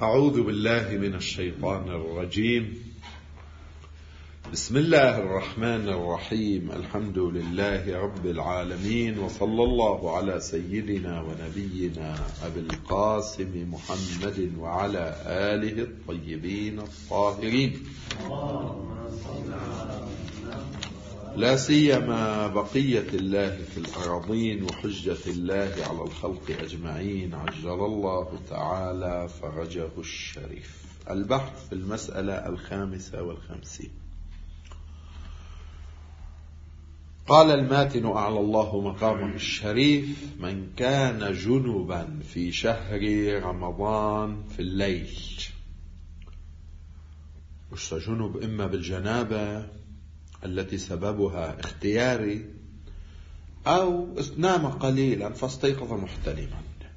أعوذ بالله من الشيطان الرجيم. بسم الله الرحمن الرحيم. الحمد لله رب العالمين، وصلى الله على سيدنا ونبينا أبي القاسم محمد وعلى آله الطيبين الطاهرين، لا سيما بقية الله في الأراضين وحجة الله على الخلق أجمعين، عجل الله تعالى فرجه الشريف. البحث في المسألة 55. قال الماتن أعلى الله مقامه الشريف: من كان جنبا في شهر رمضان في الليل، جنب إما بالجنابة التي سببها اختياري، أو نام قليلا فاستيقظ محتلما،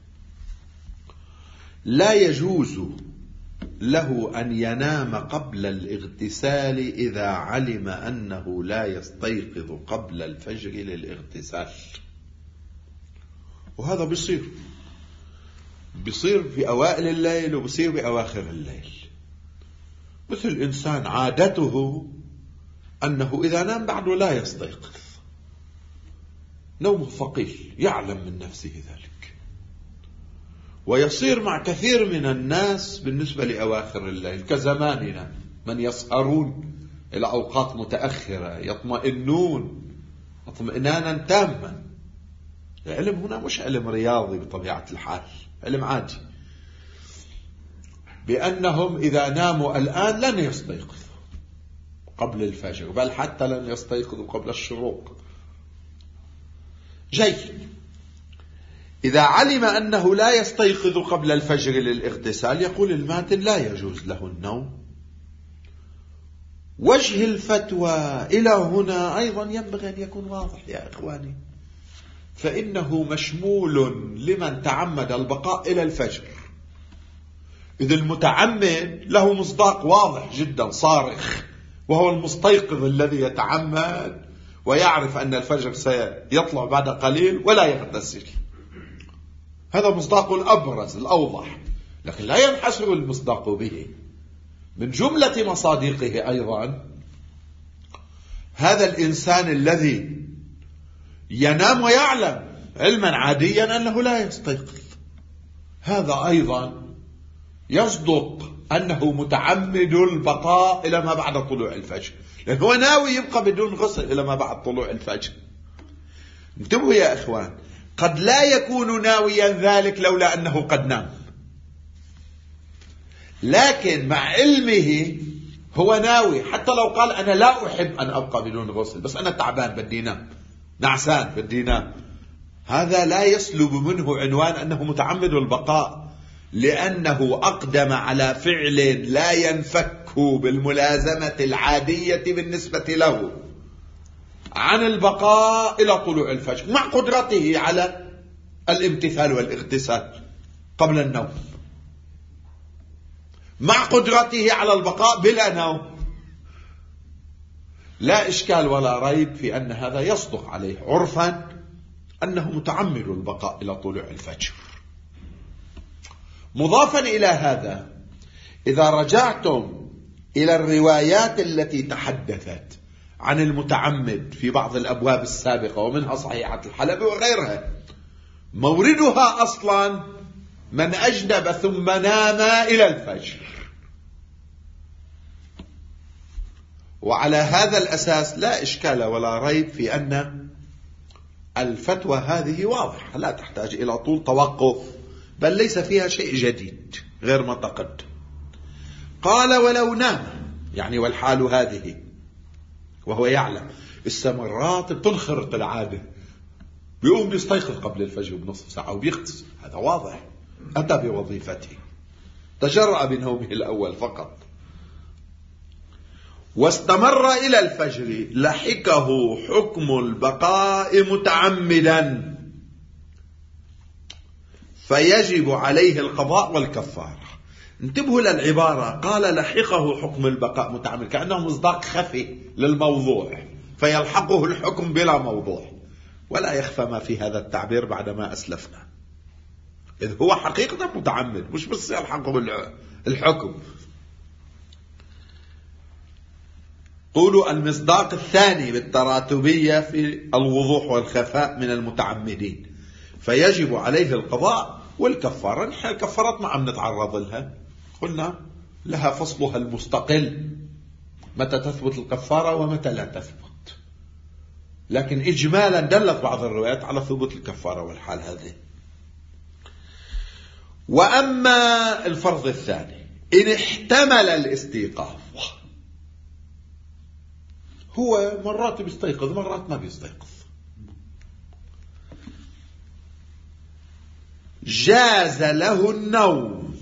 لا يجوز له أن ينام قبل الاغتسال إذا علم أنه لا يستيقظ قبل الفجر للاغتسال. وهذا بيصير في أوائل الليل وبيصير بأواخر الليل. مثل إنسان عادته أنه إذا نام بعده لا يستيقظ، نومه ثقيل، يعلم من نفسه ذلك. ويصير مع كثير من الناس بالنسبة لأواخر الليل كزماننا، من يسهرون إلى أوقات متأخرة، يطمئنون اطمئنانا تاما. العلم هنا مش علم رياضي بطبيعة الحال، علم عادي، بأنهم إذا ناموا الآن لن يستيقظوا قبل الفجر، بل حتى لن يستيقظوا قبل الشروق. جيد. إذا علم أنه لا يستيقظ قبل الفجر للاغتسال، يقول الماتن لا يجوز له النوم. وجه الفتوى إلى هنا أيضا ينبغي أن يكون واضح يا إخواني، فإنه مشمول لمن تعمد البقاء إلى الفجر. إذ المتعمد له مصداق واضح جدا صارخ، وهو المستيقظ الذي يتعمد ويعرف أن الفجر سيطلع بعد قليل ولا يغتسل. هذا مصداق الأبرز الأوضح، لكن لا ينحصر المصداق به. من جملة مصادقه أيضا هذا الإنسان الذي ينام ويعلم علما عاديا أنه لا يستيقظ، هذا أيضا يصدق أنه متعمد البقاء إلى ما بعد طلوع الفجر، لأنه هو ناوي يبقى بدون غسل إلى ما بعد طلوع الفجر. انتبهوا يا إخوان، قد لا يكون ناويا ذلك لولا أنه قد نام، لكن مع علمه هو ناوي، حتى لو قال أنا لا أحب أن أبقى بدون غسل، بس أنا تعبان بدي نام، نعسان بدي نام، هذا لا يسلب منه عنوان أنه متعمد البقاء، لأنه أقدم على فعل لا ينفك بالملازمة العادية بالنسبة له عن البقاء إلى طلوع الفجر، مع قدرته على الامتثال والاغتسال قبل النوم، مع قدرته على البقاء بلا نوم. لا إشكال ولا ريب في أن هذا يصدق عليه عرفا أنه متعمد البقاء إلى طلوع الفجر. مضافا إلى هذا، إذا رجعتم إلى الروايات التي تحدثت عن المتعمد في بعض الأبواب السابقة ومنها صحيحة الحلبي وغيرها، موردها أصلا من أجنب ثم نام إلى الفجر. وعلى هذا الأساس لا إشكال ولا ريب في أن الفتوى هذه واضحة، لا تحتاج إلى طول توقف، بل ليس فيها شيء جديد غير ما تقدم. قال: ولو نام، يعني والحال هذه، وهو يعلم السمرات بتنخرط العادة، بيقوم بيستيقظ قبل الفجر بنصف ساعة وبيغتسل، هذا واضح، أتى بوظيفته، تجرأ بنومه الأول فقط، واستمر إلى الفجر، لحقه حكم البقاء متعمدا، فيجب عليه القضاء والكفارة. انتبهوا للعبارة، قال لحقه حكم البقاء متعمدا، كأنه مصداق خفي للموضوع، فيلحقه الحكم بلا موضوع، ولا يخفى ما في هذا التعبير بعدما أسلفنا. إذ هو حقيقة متعمد، مش بس يلحقه الحكم. قولوا المصداق الثاني بالتراتبية في الوضوح والخفاء من المتعمدين، فيجب عليه القضاء والكفارة. نحن الكفارات ما عم نتعرض لها، قلنا لها فصلها المستقل، متى تثبت الكفارة ومتى لا تثبت، لكن إجمالا دلت بعض الروايات على ثبوت الكفارة والحال هذه. وأما الفرض الثاني إن احتمل الاستيقاظ، هو مرات بيستيقظ مرات ما بيستيقظ، جاز له النوم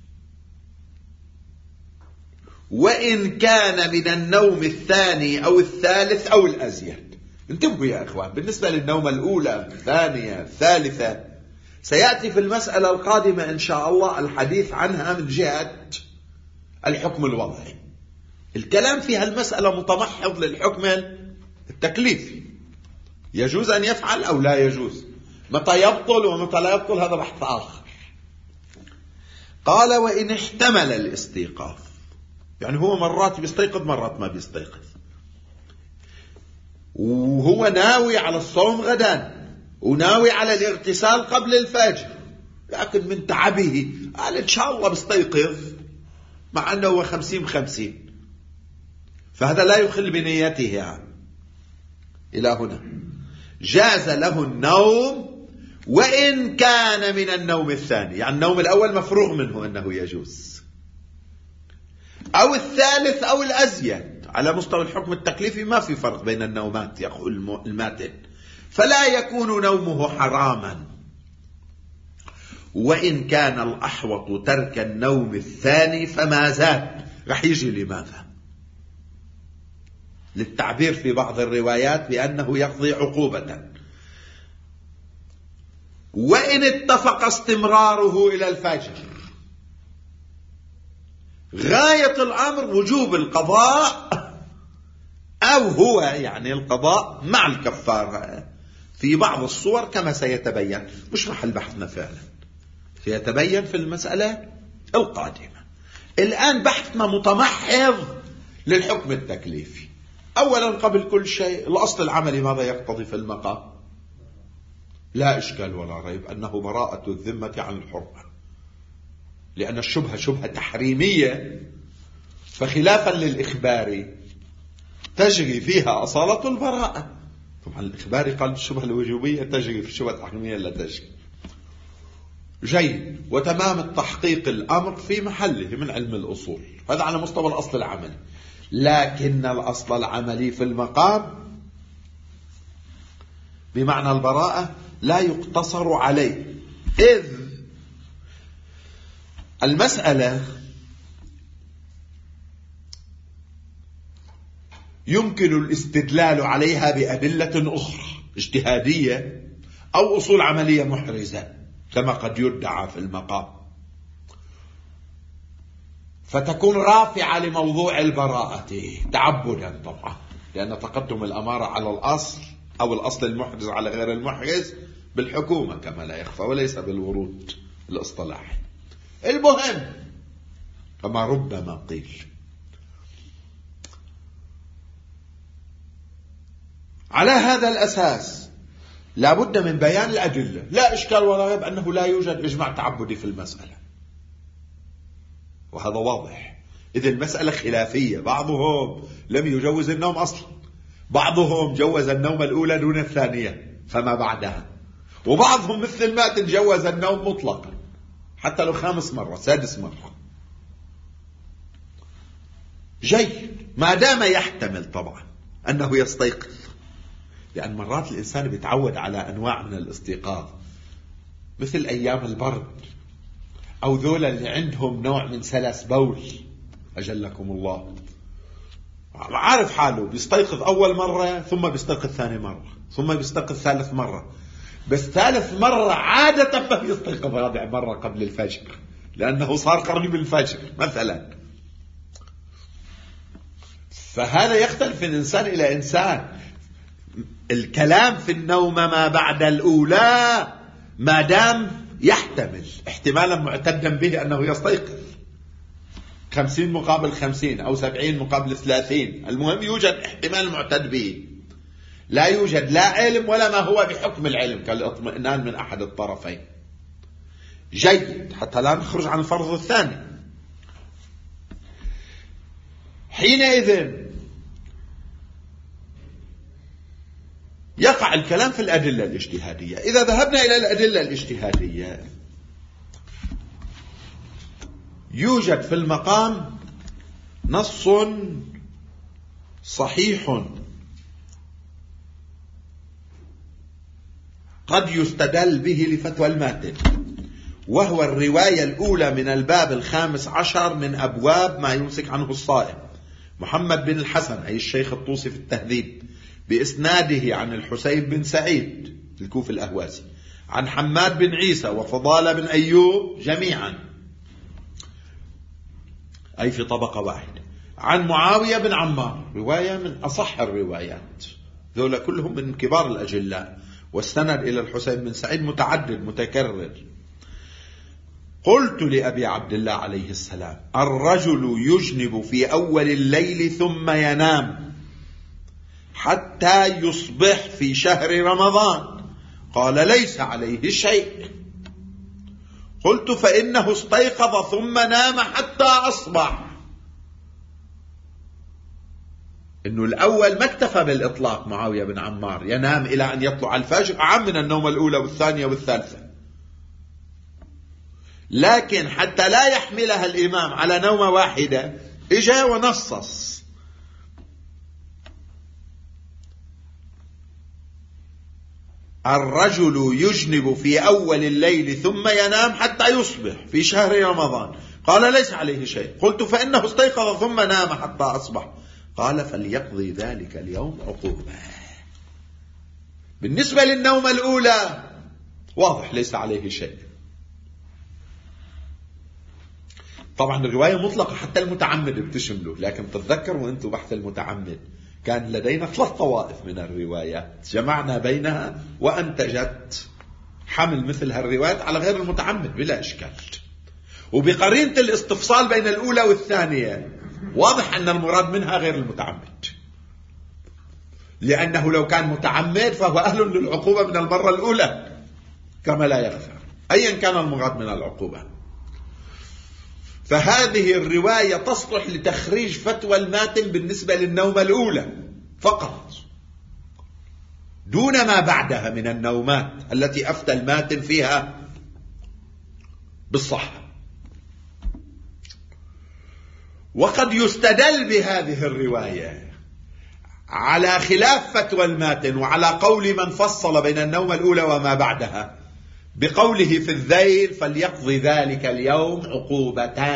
وإن كان من النوم الثاني أو الثالث أو الأزيد. انتبهوا يا إخوان، بالنسبة للنوم الأولى الثانية الثالثة سيأتي في المسألة القادمة إن شاء الله الحديث عنها من جهة الحكم الوضعي. الكلام في هالمسألة متمحض للحكم التكليفي، يجوز أن يفعل أو لا يجوز، متى يبطل ومتى لا يبطل هذا بحث آخر. قال وإن احتمل الاستيقاظ، يعني هو مرات بيستيقظ مرات ما بيستيقظ، وهو ناوي على الصوم غدا وناوي على الاغتسال قبل الفجر، لكن من تعبه قال إن شاء الله بيستيقظ، مع أنه هو 50-50، فهذا لا يخل بنيته يعني. إلى هنا جاز له النوم وإن كان من النوم الثاني، يعني النوم الأول مفروغ منه أنه يجوز، أو الثالث أو الأزيد. على مستوى الحكم التكليفي ما في فرق بين النومات يقول الماتن، فلا يكون نومه حراما. وإن كان الأحوط ترك النوم الثاني فما زاد، رح يجي لماذا؟ للتعبير في بعض الروايات بأنه يقضي عقوبة. وإن اتفق استمراره إلى الفجر، غاية الأمر وجوب القضاء، أو هو يعني القضاء مع الكفارة في بعض الصور كما سيتبين، مش محل بحثنا فعلا، سيتبين في المسألة القادمة. الآن بحثنا متمحض للحكم التكليفي. أولا قبل كل شيء الأصل العملي ماذا يقتضي في المقام؟ لا إشكال ولا ريب أنه براءة الذمة عن الحرمة، لأن الشبهة شبهة تحريمية، فخلافا للإخبار تجري فيها أصالة البراءة. طبعا الإخبار قال الشبهة الوجوبية تجري في الشبهة التحريمية لا تجري. جيد، وتمام التحقيق الأمر في محله من علم الأصول، هذا على مستوى الأصل العملي. لكن الأصل العملي في المقام بمعنى البراءة لا يقتصر عليه، إذ المسألة يمكن الاستدلال عليها بأدلة أخرى اجتهادية أو أصول عملية محرزة كما قد يدعى في المقام، فتكون رافعة لموضوع البراءة تعبدا طبعا، لأن تقدم الأمارة على الأصل أو الأصل المحرز على غير المحرز بالحكومة كما لا يخفى، وليس بالورود الاصطلاحي. المهم كما ربما قيل على هذا الأساس لا بد من بيان الأدلة. لا إشكال ولا ريب أنه لا يوجد إجماع تعبدي في المسألة، وهذا واضح. إذا المسألة خلافية، بعضهم لم يجوز النوم أصلا، بعضهم جوز النوم الأولى دون الثانية فما بعدها، وبعضهم مثل الماتن جوز النوم مطلقا حتى لو 5 مرة 6 مرة. جيد، ما دام يحتمل طبعا أنه يستيقظ، لأن مرات الإنسان بيتعود على أنواع من الاستيقاظ مثل أيام البرد، أو ذولا اللي عندهم نوع من سلس بول أجلكم الله، عارف حاله بيستيقظ أول مرة ثم بيستيقظ ثاني مرة ثم بيستيقظ ثالث مرة، بس ثالث مرة عادة ما بيستيقظ رابع مرة قبل الفجر لأنه صار قريب الفجر مثلا. فهذا يختلف من إنسان إلى إنسان. الكلام في النوم ما بعد الأولى ما دام يحتمل احتمالا معتدا به أنه يستيقظ 50 مقابل 50 أو 70 مقابل 30، المهم يوجد احتمال معتد به، لا يوجد لا علم ولا ما هو بحكم العلم كالاطمئنان من أحد الطرفين. جيد، حتى لا نخرج عن الفرض الثاني. حينئذ يقع الكلام في الأدلة الاجتهادية. إذا ذهبنا إلى الأدلة الاجتهادية يوجد في المقام نص صحيح قد يستدل به لفتوى الماتن، وهو الرواية الأولى من الباب 15 من أبواب ما يمسك عنه الصائم، محمد بن الحسن أي الشيخ الطوسي في التهذيب بإسناده عن الحسين بن سعيد الكوفي الأهوازي عن حماد بن عيسى وفضالة بن أيوب جميعا أي في طبقة واحدة عن معاوية بن عمار، رواية من أصح الروايات، ذولا كلهم من كبار الأجلاء، والسند إلى الحسين بن سعيد متعدد متكرر. قلت لأبي عبد الله عليه السلام: الرجل يجنب في أول الليل ثم ينام حتى يصبح في شهر رمضان، قال: ليس عليه شيء. قلت: فإنه استيقظ ثم نام حتى أصبح. إنه الأول ما اكتفى بالإطلاق معاوية بن عمار، ينام إلى أن يطلع الفجر، أعم من النوم الأولى والثانية والثالثة، لكن حتى لا يحملها الإمام على نومة واحدة إجا ونصص: الرجل يجنب في أول الليل ثم ينام حتى يصبح في شهر رمضان، قال: ليس عليه شيء. قلت: فإنه استيقظ ثم نام حتى أصبح، قال: فليقضي ذلك اليوم عقوبة. بالنسبة للنومة الأولى واضح ليس عليه شيء. طبعا الرواية مطلقة حتى المتعمد بتشمله، لكن تتذكروا أنتم بحث المتعمد كان لدينا 3 طوائف من الروايات جمعنا بينها وأنتجت حمل مثل هالروايات على غير المتعمد بلا إشكال. وبقرينة الاستفصال بين الأولى والثانية واضح أن المراد منها غير المتعمد، لأنه لو كان متعمد فهو أهل للعقوبة من المرة الأولى كما لا يغفر أيا كان المراد من العقوبة. فهذه الرواية تصلح لتخريج فتوى الماتن بالنسبة للنومة الأولى فقط، دون ما بعدها من النومات التي أفتى الماتن فيها بالصحة. وقد يستدل بهذه الرواية على خلاف فتوى الماتن وعلى قول من فصل بين النومة الأولى وما بعدها بقوله في الذيل: فليقضي ذلك اليوم عقوبة.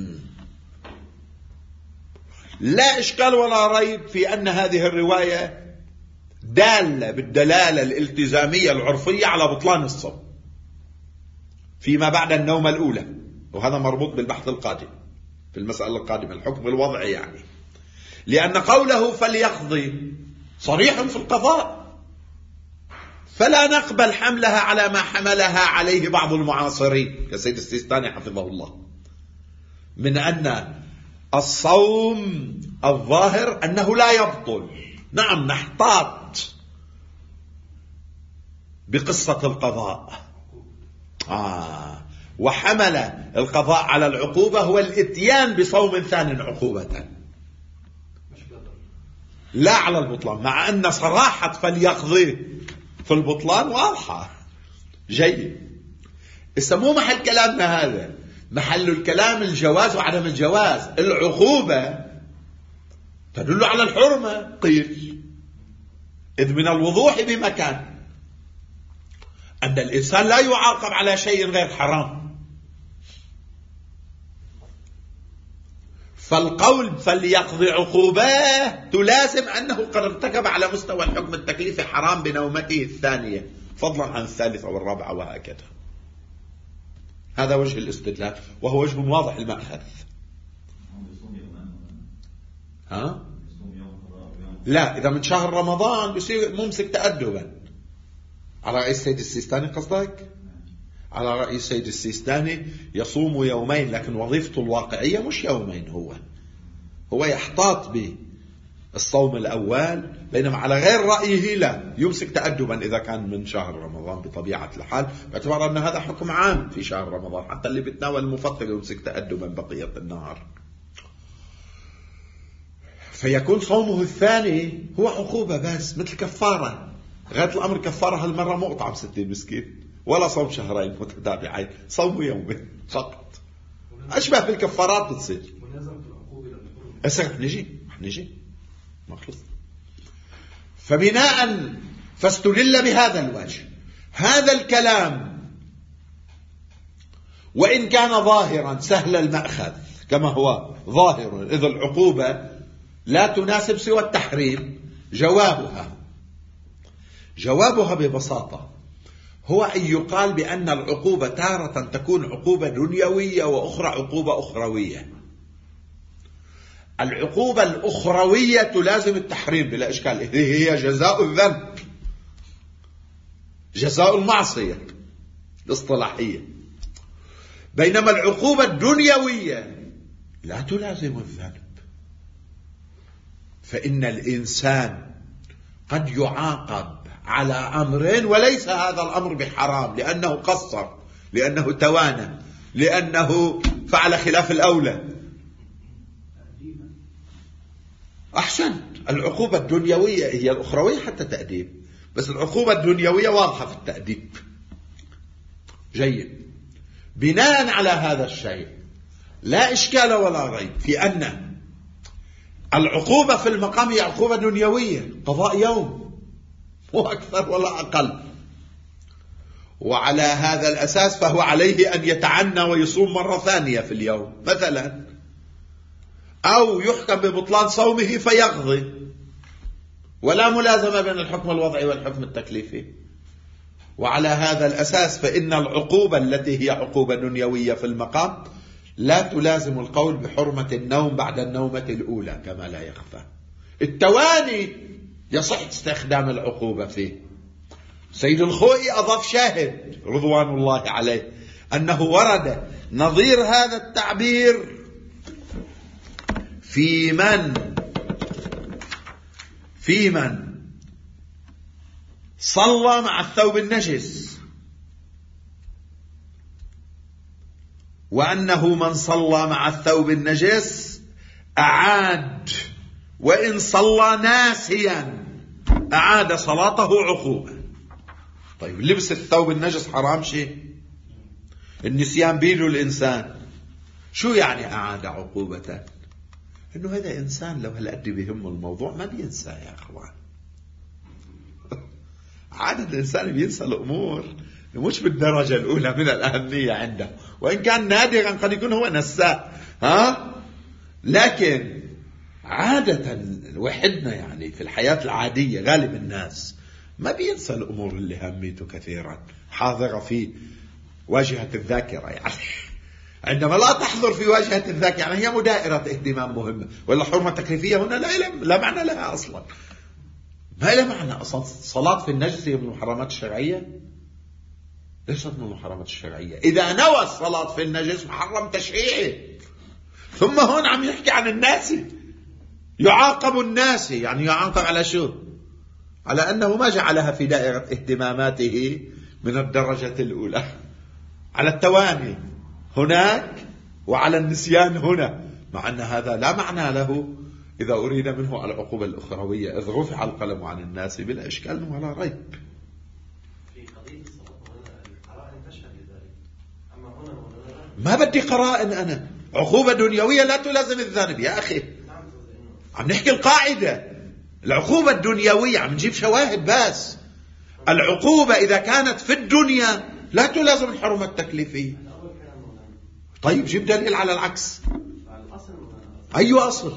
لا إشكال ولا ريب في أن هذه الرواية دالة بالدلالة الالتزامية العرفية على بطلان الصوم فيما بعد النومة الأولى، وهذا مربوط بالبحث القادم في المسألة القادمة الحكم الوضعي يعني، لأن قوله فليقضي صريح في القضاء، فلا نقبل حملها على ما حملها عليه بعض المعاصرين كسيد السيستاني حفظه الله من أن الصوم الظاهر أنه لا يبطل. نعم نحتاط بقصة القضاء، وحمل القضاء على العقوبة هو الاتيان بصوم ثان عقوبة لا على البطلان، مع أن صراحة فليقضي في البطلان واضحة. جيد، مو محل كلامنا هذا، محل الكلام الجواز وعدم الجواز. العقوبة تدل على الحرمة قيل، إذ من الوضوح بمكان أن الإنسان لا يعاقب على شيء غير حرام. فالقول فليقضي عقوبة تلازم أنه قد ارتكب على مستوى الحكم التكليفي حرام بنومته الثانية فضلا عن الثالثة والرابعة وهكذا. هذا وجه الاستدلال وهو وجه واضح المأخذ. لا، إذا من شهر رمضان بيصير ممسك تأدبا على رئيس سيد السيستاني قصدك؟ على رأي السيد السيستاني يصوم يومين، لكن وظيفته الواقعية مش يومين، هو يحتاط بالصوم الأول، بينما على غير رأيه لا، يمسك تأدبا إذا كان من شهر رمضان بطبيعة الحال، باعتبار أن هذا حكم عام في شهر رمضان، حتى اللي بتناول المفطر يمسك تأدبا بقية النهار. فيكون صومه الثاني هو عقوبة بس، مثل كفارة، غاية الأمر كفارة هالمرة مو أطعم 60 مسكين ولا صوم شهرين متتابعين، صوم يومين فقط. أشبه بالكفارات بتصير. أسرع نجي مخلص. فبناء فاستدل بهذا الوجه. هذا الكلام وإن كان ظاهرا سهل المأخذ كما هو ظاهر، إذا العقوبة لا تناسب سوى التحريم، جوابها ببساطة هو أن يقال بأن العقوبة تارة تكون عقوبة دنيوية وأخرى عقوبة أخروية. العقوبة الأخروية تلازم التحريم بلا إشكال، هي جزاء الذنب، جزاء المعصية الاصطلاحية. بينما العقوبة الدنيوية لا تلازم الذنب، فإن الإنسان قد يعاقب على أمرين وليس هذا الأمر بحرام، لأنه قصر، لأنه توانى، لأنه فعل خلاف الأولى. أحسن، العقوبة الدنيوية هي الأخروية حتى تأديب، بس العقوبة الدنيوية واضحة في التأديب. جيد. بناء على هذا الشيء لا إشكال ولا ريب في أن العقوبة في المقام هي عقوبة دنيوية، قضاء يوم مو أكثر ولا أقل. وعلى هذا الأساس فهو عليه أن يتعنى ويصوم مرة ثانية في اليوم مثلا، أو يحكم ببطلان صومه فيقضي، ولا ملازمة بين الحكم الوضعي والحكم التكليفي. وعلى هذا الأساس فإن العقوبة التي هي عقوبة دنيوية في المقام لا تلازم القول بحرمة النوم بعد النومة الأولى كما لا يخفى. التواني يصح استخدام العقوبة فيه. سيد الخوئي أضاف شاهد رضوان الله عليه أنه ورد نظير هذا التعبير في من صلى مع الثوب النجس، وأنه من صلى مع الثوب النجس أعاد، وإن صلى ناسيا أعاد صلاته عقوبة. طيب لبس الثوب النجس حرام شيء؟ النسيان بيده الإنسان، شو يعني أعاد عقوبة؟ إنه هذا إنسان لو هالقد بهم الموضوع ما بينسى يا أخوان. عادة الإنسان بينسى الأمور مش بالدرجة الأولى من الأهمية عنده، وإن كان نادرا قد يكون هو نساء، لكن عادة وحدنا يعني في الحياة العادية غالب الناس ما بينسى الأمور اللي هميته كثيرا، حاضرة في واجهة الذاكرة يعني. عندما لا تحضر في واجهة الذاكرة يعني هي مدائرة اهتمام مهمة، ولا حرمة تكليفية هنا لا معنى لها أصلا، ما لها معنى أصلا. صلاة في النجس هي من المحرمات الشرعية؟ ليست من المحرمات الشرعية. إذا نوى الصلاة في النجس محرم تشريعي. ثم هون عم يحكي عن الناس، يعاقب الناس، يعني يعاقب على شو؟ على أنه ما جعلها في دائرة اهتماماته من الدرجة الأولى، على التواني هناك وعلى النسيان هنا، مع أن هذا لا معنى له إذا أريد منه العقوبة الأخروية، إذ رفع القلم عن الناس بلا إشكال ولا ريب. في قضية الصلاة القرائن تشهد لذلك، أما هنا ما بدي قرائن أنا. عقوبة دنيوية لا تلازم الذنب يا أخي، عم نحكي القاعدة. العقوبة الدنيوية عم نجيب شواهد بس. العقوبة إذا كانت في الدنيا لا تلازم الحرمة التكليفية. طيب جيب دليل على العكس. أي أصل؟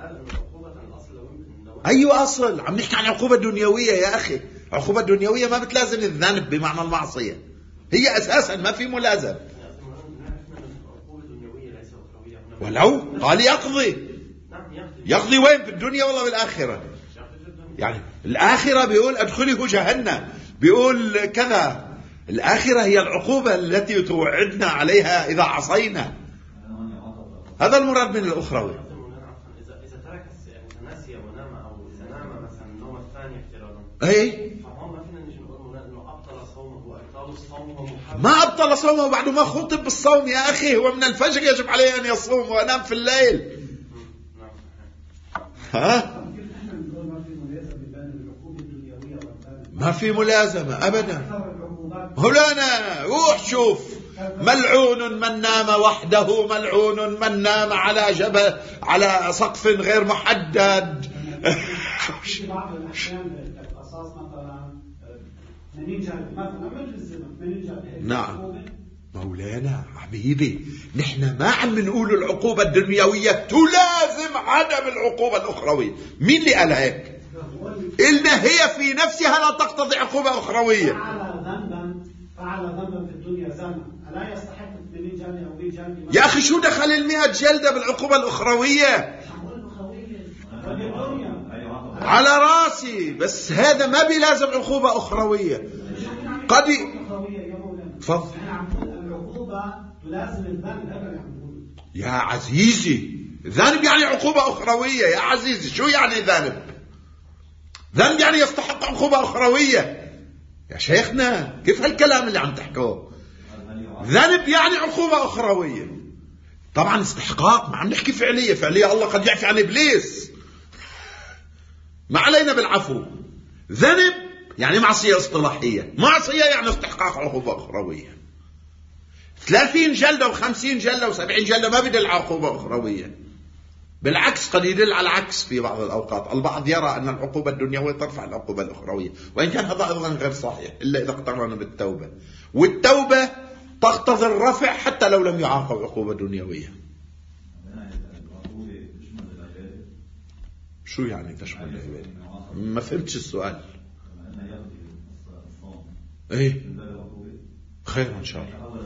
أي أصل؟ عم نحكي عن عقوبة دنيوية يا أخي. عقوبة دنيوية ما بتلازم الذنب بمعنى المعصية، هي أساسا ما في ملازم. ولو قال يقضي وين؟ في الدنيا ولا بالآخرة؟ يعني الآخرة بيقول أدخله جهنم، بيقول كذا الآخرة هي العقوبة التي توعدنا عليها إذا عصينا. هذا المراد من الأخروي. إذا ترك نسي ونام أو إذا نام مثلا النوم الثاني افتراضا، فهون ما فينا نجي نقول إنه أبطل صومه وإبطال الصوم ما أبطل صومه بعد ما خطب بالصوم يا أخي. هو من الفجر يجب عليه أن يصوم وينام في الليل. ها؟ ما في ملازمة أبدا. مولانا روح شوف، ملعون من نام وحده، ملعون من نام على جبل على سقف غير محدد. في بعض الأحيان القصاص مثلا من جلد مثلا نعم مولانا حبيبي، نحن ما عم نقول العقوبة الدنيوية تلازم عدم العقوبة الأخروية. مين اللي قال هيك؟ إلنا هي في نفسها لا تقتضي عقوبة أخروية. فعل ذنبا في الدنيا زنا ألا يستحق 80 جلدة أو 100 جلدة؟ يا أخي شو دخل 100 جلدة بالعقوبة الأخروية؟ على راسي، بس هذا ما بيلازم عقوبة أخروية. قد تفضل. العقوبة تلازم الذنب يا عزيزي. ذنب يعني عقوبة أخروية يا عزيزي. شو يعني ذنب؟ ذنب يعني يستحق عقوبة أخروية يا شيخنا. كيف هالكلام اللي عم تحكوه؟ ذنب يعني عقوبة أخروية. طبعا استحقاق ما عم نحكي فعلية. فعلية الله قد يعفي عن إبليس، ما علينا بالعفو. ذنب يعني معصية اصطلاحية. معصية يعني استحقاق عقوبة أخروية. 30 جلدة و50 جلدة و70 جلدة ما بدل عقوبة أخروية. بالعكس قد يدل على العكس في بعض الأوقات. البعض يرى أن العقوبة الدنيوية ترفع العقوبة الأخروية، وإن كان هذا أيضا غير صحيح إلا إذا اقترن بالتوبة، والتوبة تقتضي الرفع حتى لو لم يعاقب عقوبة دنيوية. شو يعني تشمل العبادة؟ ما فهمتش السؤال. ايه خير ان شاء الله.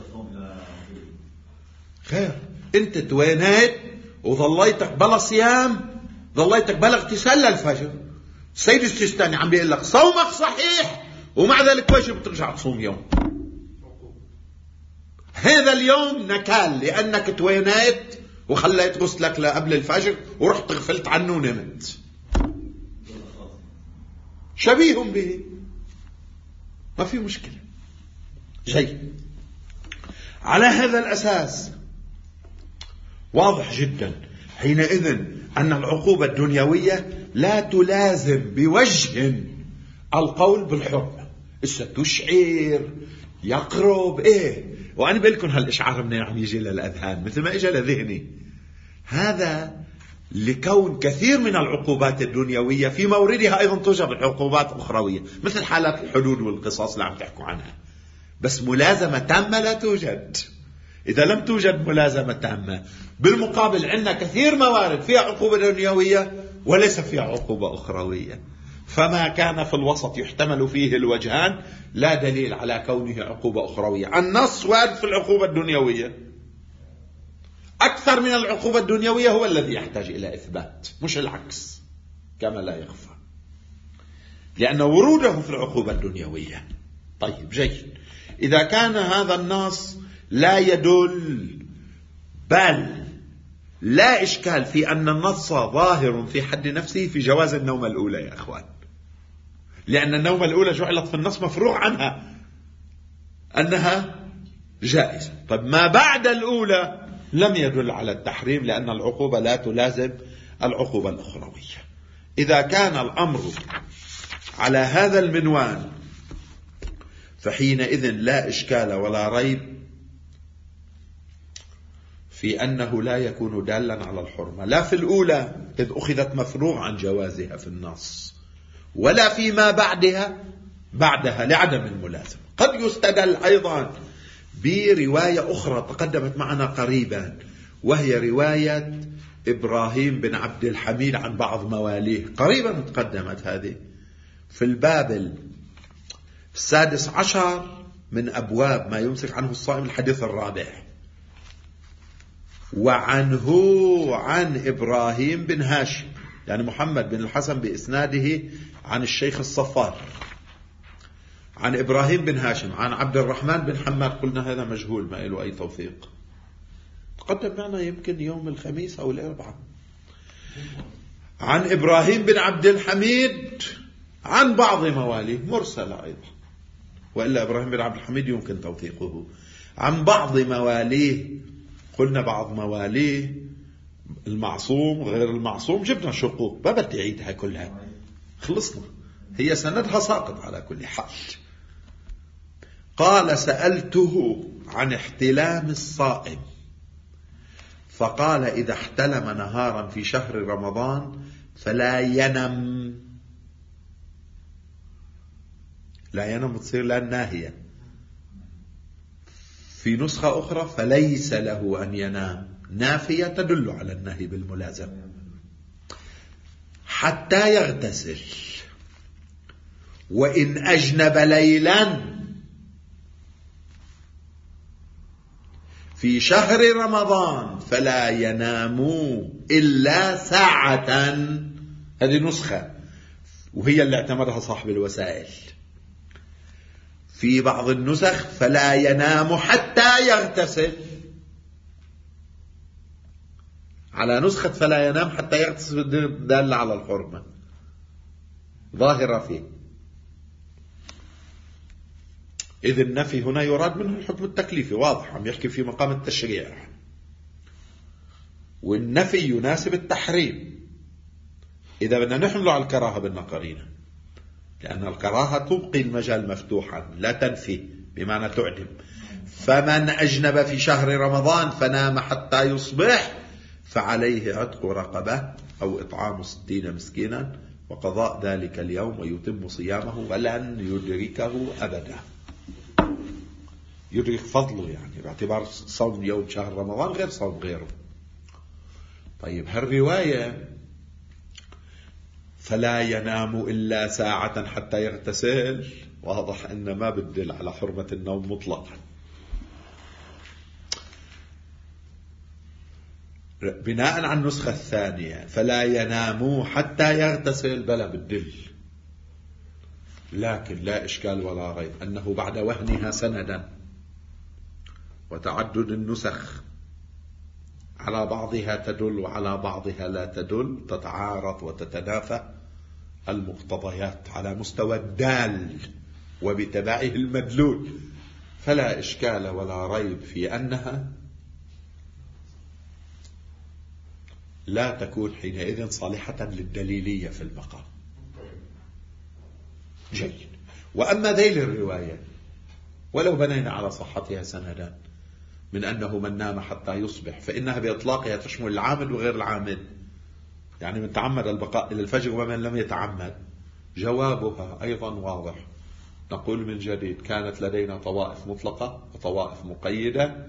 خير. انت توينيت وظليتك بلا صيام، ظليتك بلا اغتسال للفجر. السيد السيستاني عم بيقول لك صومك صحيح ومع ذلك واجب ترجع تصوم يوم. هذا اليوم نكال لأنك توينيت وخليت غسلك قبل الفجر ورحت غفلت عنه ونمت. شبيه به، ما في مشكلة. جيد. على هذا الأساس واضح جدا حينئذ أن العقوبة الدنيوية لا تلازم بوجه القول بالحرمة. تشعر يقرب وأنا بقولكم هالإشعار منين عم يجي للأذهان مثل ما إجا لذهني. هذا لكون كثير من العقوبات الدنيوية في موردها أيضا توجد عقوبات أخروية، مثل حالات الحدود والقصاص اللي عم تحكوا عنها. بس ملازمة تامة لا توجد. إذا لم توجد ملازمة تامة، بالمقابل عندنا كثير موارد فيها عقوبة دنيوية وليس فيها عقوبة أخروية. فما كان في الوسط يحتمل فيه الوجهان لا دليل على كونه عقوبة أخروية. النص وارد في العقوبة الدنيوية أكثر من العقوبة الدنيوية، هو الذي يحتاج إلى إثبات مش العكس كما لا يخفى، لأن وروده في العقوبة الدنيوية. طيب جيد. إذا كان هذا النص لا يدل، بل لا إشكال في أن النص ظاهر في حد نفسه في جواز النومة الأولى يا أخوان، لأن النومة الأولى جعلت في النص مفروغ عنها أنها جائزة. طيب ما بعد الأولى لم يدل على التحريم، لأن العقوبة لا تلازم العقوبة الأخروية. إذا كان الأمر على هذا المنوال فحينئذ لا إشكال ولا ريب في أنه لا يكون دالا على الحرمة، لا في الأولى إذ أخذت مفروغ عن جوازها في النص، ولا فيما بعدها لعدم الملازمة. قد يستدل أيضا برواية أخرى تقدمت معنا قريبا، وهي رواية إبراهيم بن عبد الحميد عن بعض مواليه، قريبا تقدمت هذه في الباب 16 من أبواب ما يمسك عنه الصائم، الحديث الرابع. وعنه عن إبراهيم بن هاشم يعني محمد بن الحسن بإسناده عن الشيخ الصفار عن إبراهيم بن هاشم عن عبد الرحمن بن حماد، قلنا هذا مجهول ما له أي توثيق، تقدم معنا يمكن يوم الخميس أو الأربعاء. عن إبراهيم بن عبد الحميد عن بعض مواليه، مرسل أيضا، وإلا إبراهيم بن عبد الحميد يمكن توثيقه. عن بعض مواليه، قلنا بعض مواليه المعصوم غير المعصوم، جبنا شقوق، ما بدي أعيدها كلها، خلصنا، هي سندها ساقط على كل حال. قال: سألته عن احتلام الصائم فقال: إذا احتلم نهارا في شهر رمضان فلا ينم. لا ينم تصير لا ناهية، في نسخة أخرى فليس له أن ينام، نافية تدل على النهي بالملازم، حتى يغتسل، وإن أجنب ليلا في شهر رمضان فلا ينام إلا ساعة. هذه نسخة وهي اللي اعتمدها صاحب الوسائل. في بعض النسخ فلا ينام حتى يغتسل، على نسخة فلا ينام حتى يغتسل دالة على الحرمة ظاهرة فيه. إذ النفي هنا يراد منه الحكم التكليفي، واضح عم يحكي في مقام التشريع، والنفي يناسب التحريم إذا بدنا نحمله على الكراهة بالنقرين، لأن الكراهة تبقي المجال مفتوحا لا تنفي بمعنى تعدم. فمن أجنب في شهر رمضان فنام حتى يصبح فعليه عتق رقبة أو إطعام 60 مسكينا وقضاء ذلك اليوم ويتم صيامه ولن يدركه أبدا. يدرك فضله يعني باعتبار صوم يوم شهر رمضان غير صوم غيره. طيب هالرواية فلا ينام إلا ساعة حتى يغتسل، واضح أن ما بدل على حرمة النوم مطلقا. بناء على النسخة الثانية فلا ينام حتى يغتسل بلا بدل، لكن لا إشكال ولا ريب أنه بعد وهنها سندا وتعدد النسخ على بعضها تدل وعلى بعضها لا تدل، تتعارض وتتنافى المقتضيات على مستوى الدال وبتبعه المدلول، فلا إشكال ولا ريب في أنها لا تكون حينئذ صالحة للدليلية في المقام. جيد. وأما ذيل الرواية ولو بنينا على صحتها سندا من أنه من نام حتى يصبح فإنها بإطلاقها تشمل العامد وغير العامد، يعني من تعمد البقاء إلى الفجر ومن لم يتعمد. جوابها أيضا واضح، نقول من جديد كانت لدينا طوائف مطلقة وطوائف مقيدة،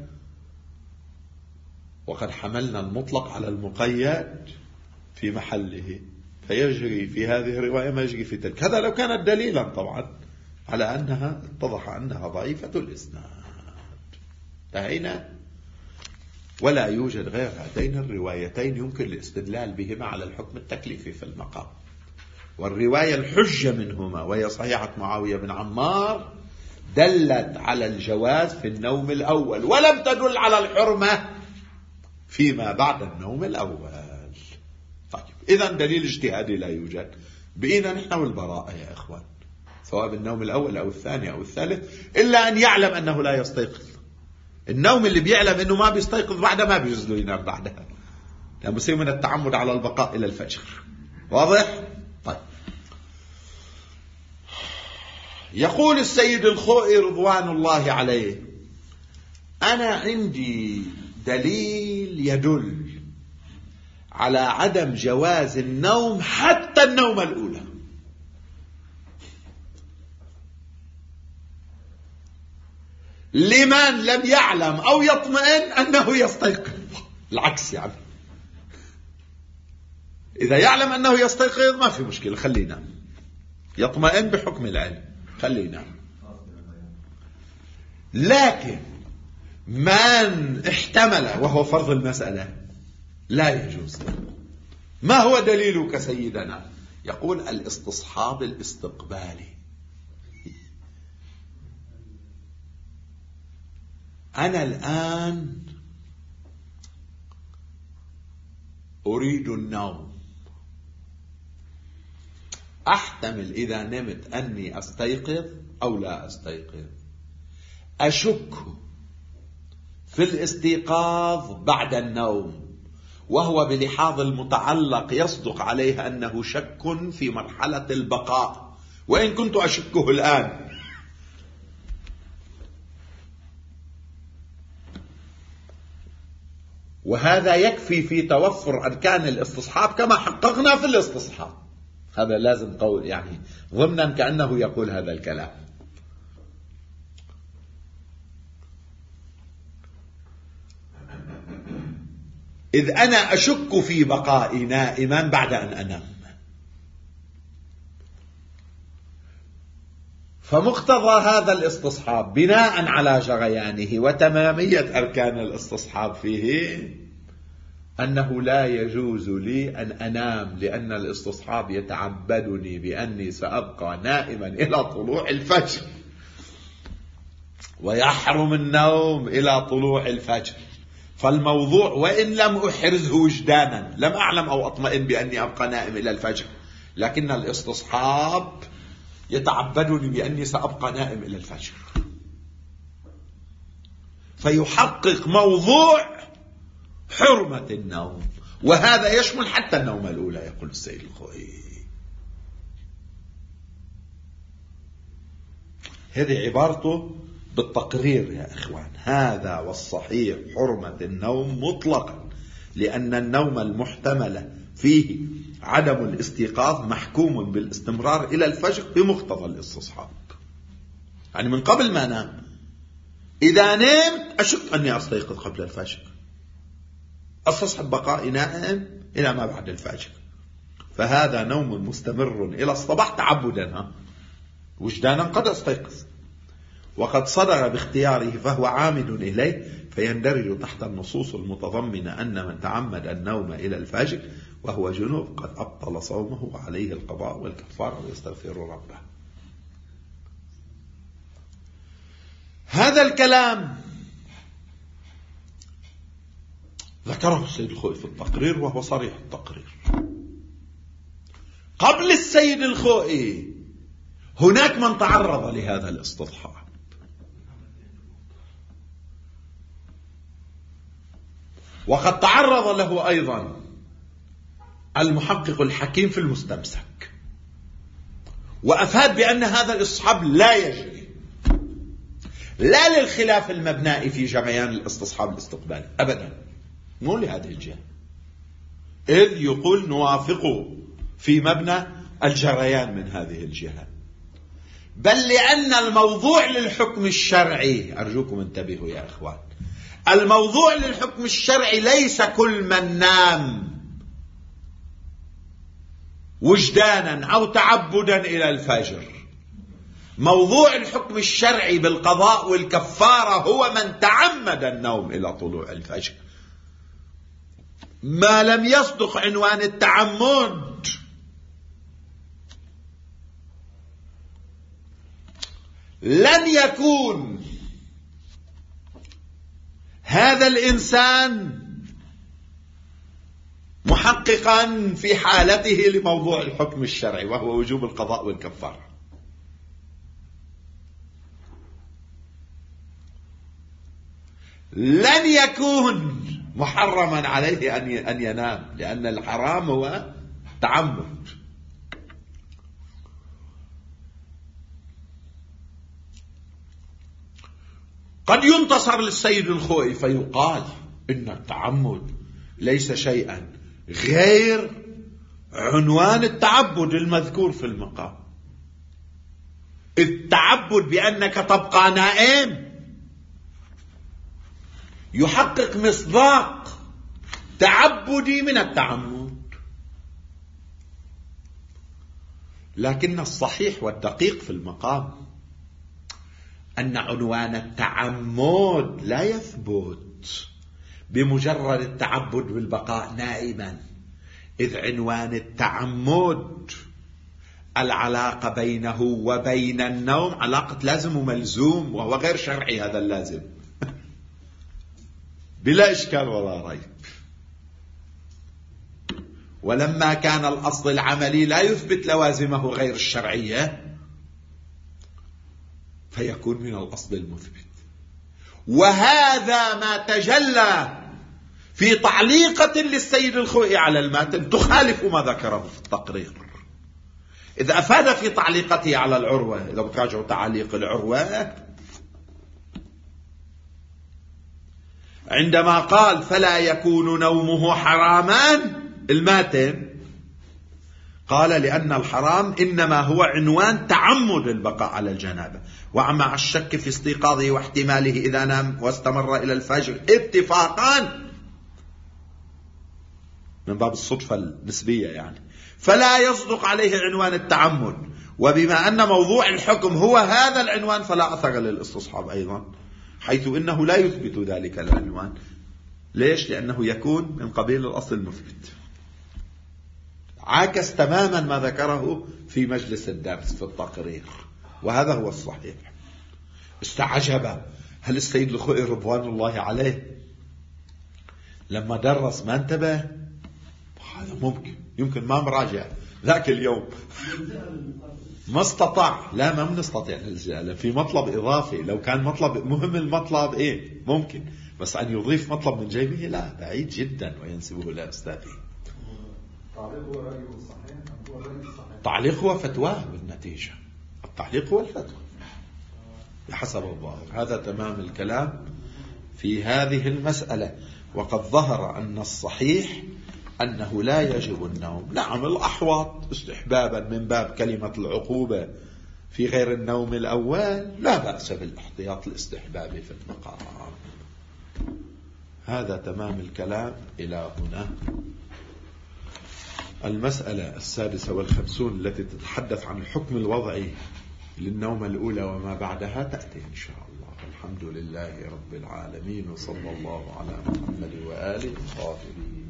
وقد حملنا المطلق على المقيد في محله، فيجري في هذه الرواية ما يجري في تلك. هذا لو كانت دليلا طبعا على أنها اتضح أنها ضعيفة الإسناد. انتهينا. ولا يوجد غير هاتين الروايتين يمكن الاستدلال بهما على الحكم التكليفي في المقام. والرواية الحجة منهما وهي صحيحة معاوية بن عمار دلت على الجواز في النوم الأول ولم تدل على الحرمة فيما بعد النوم الأول. طيب إذن دليل اجتهادي لا يوجد، بقينا نحن والبراءة يا إخوان، سواء بالنوم الأول أو الثاني أو الثالث، إلا أن يعلم أنه لا يستيقظ. النوم اللي بيعلم أنه ما بيستيقظ بعدها ما بيجوز له ينام بعدها، لأنه بصير من التعمد على البقاء إلى الفجر. واضح؟ طيب. يقول السيد الخوئي رضوان الله عليه: أنا عندي دليل يدل على عدم جواز النوم حتى النوم الأولى. لمن لم يعلم أو يطمئن أنه يستيقظ. العكس يعني، إذا يعلم أنه يستيقظ ما في مشكلة، خلينا يطمئن بحكم العلم، خلينا. لكن من احتمل وهو فرض المسألة لا يجوز. ما هو دليلك سيدنا؟ يقول: الاستصحاب الاستقبالي. أنا الآن أريد النوم، أحتمل إذا نمت أني أستيقظ أو لا أستيقظ، أشك في الاستيقاظ بعد النوم، وهو بلحاظ المتعلق يصدق عليه أنه شك في مرحلة البقاء، وإن كنت أشكه الآن. وهذا يكفي في توفر أركان الاستصحاب كما حققنا في الاستصحاب. هذا لازم قول، يعني ضمنا كأنه يقول هذا الكلام. إذ أنا أشك في بقائي نائما بعد أن أنام، فمقتضى هذا الاستصحاب بناء على جريانه وتمامية أركان الاستصحاب فيه أنه لا يجوز لي أن أنام، لأن الاستصحاب يتعبدني بأني سأبقى نائما إلى طلوع الفجر، ويحرم النوم إلى طلوع الفجر. فالموضوع وإن لم أحرزه وجدانا، لم أعلم أو أطمئن بأني أبقى نائم إلى الفجر، لكن الاستصحاب يتعبدني بأني سأبقى نائم إلى الفجر، فيحقق موضوع حرمة النوم، وهذا يشمل حتى النوم الأولى، يقول السيد الخوئي. هذه عبارته بالتقرير يا إخوان. هذا والصحيح حرمة النوم مطلقا، لأن النوم المحتمل فيه عدم الاستيقاظ محكوم بالاستمرار إلى الفجر بمقتضى الاستصحاب. يعني من قبل ما أنام إذا نمت أشك أني أستيقظ قبل الفجر، استصحب بقائي نائم إلى ما بعد الفجر، فهذا نوم مستمر إلى الصباح تعبدا، وجدانا قد أستيقظ وقد صدر باختياره فهو عامد إليه، فيندرج تحت النصوص المتضمنة أن من تعمد النوم إلى الفجر وهو جنوب قد أبطل صومه وعليه القضاء والكفارة ويستغفر ربه. هذا الكلام ذكره السيد الخوئي في التقرير، وهو صريح التقرير. قبل السيد الخوئي هناك من تعرض لهذا الاستصحاب، وقد تعرض له أيضا المحقق الحكيم في المستمسك، وأفاد بأن هذا الاستصحاب لا يجري، لا للخلاف المبنائي في جريان الاستصحاب الاستقبالي أبدا، مو لهذه الجهة، إذ يقول نوافقه في مبنى الجريان من هذه الجهة، بل لأن الموضوع للحكم الشرعي، أرجوكم انتبهوا يا إخوان، الموضوع للحكم الشرعي ليس كل من نام وجدانا أو تعبدا إلى الفجر. موضوع الحكم الشرعي بالقضاء والكفارة هو من تعمد النوم إلى طلوع الفجر، ما لم يصدق عنوان التعمد. لن يكون هذا الإنسان محققا في حالته لموضوع الحكم الشرعي وهو وجوب القضاء والكفارة. لن يكون محرما عليه أن ينام، لأن الحرام هو تعمد. قد ينتصر للسيد الخوئي فيقال إن التعمد ليس شيئا غير عنوان التعبد المذكور في المقام. التعبد بأنك تبقى نائم يحقق مصداق تعبدي من التعمد، لكن الصحيح والدقيق في المقام أن عنوان التعمد لا يثبت بمجرد التعبد بالبقاء نائما، إذ عنوان التعمد العلاقة بينه وبين النوم علاقة لازم وملزوم، وهو غير شرعي هذا اللازم. بلا إشكال ولا ريب. ولما كان الأصل العملي لا يثبت لوازمه غير الشرعية فيكون من الأصل المثبت. وهذا ما تجلى في تعليقة للسيد الخوئي على الماتن تخالف ما ذكره في التقرير. إذا أفاد في تعليقته على العروة، إذا بتراجعوا تعليق العروة، عندما قال فلا يكون نومه حراما، الماتن قال لأن الحرام إنما هو عنوان تعمد البقاء على الجنابة، ومع الشك في استيقاظه واحتماله إذا نام واستمر إلى الفجر اتفاقا من باب الصدفة النسبية يعني، فلا يصدق عليه عنوان التعمد. وبما أن موضوع الحكم هو هذا العنوان فلا أثر للاستصحاب أيضا، حيث إنه لا يثبت ذلك العنوان. ليش؟ لأنه يكون من قبيل الأصل المثبت. عاكس تماما ما ذكره في مجلس الدرس في التقرير، وهذا هو الصحيح. استعجب هل السيد الخوئي رضوان الله عليه لما درس ما انتبه؟ هذا يمكن ما مراجع ذاك اليوم ما استطاع. لا ما بنستطيع نلجأ في مطلب إضافي. لو كان مطلب مهم المطلب ممكن، بس أن يضيف مطلب من جيبه لا، بعيد جدا وينسبه إلى أستاذه. التعليق هو فتواه بالنتيجة، التعليق هو الفتوى بحسب الظاهر. هذا تمام الكلام في هذه المسألة. وقد ظهر أن الصحيح أنه لا يجب النوم. نعم الأحوط استحبابا من باب كلمة العقوبة في غير النوم الأول، لا بأس بالاحتياط الاستحبابي في المقام. هذا تمام الكلام إلى هنا. المسألة 56 التي تتحدث عن الحكم الوضعي للنوم الأولى وما بعدها تأتي إن شاء الله. الحمد لله رب العالمين، وصلى الله على محمد وآله الطاهرين.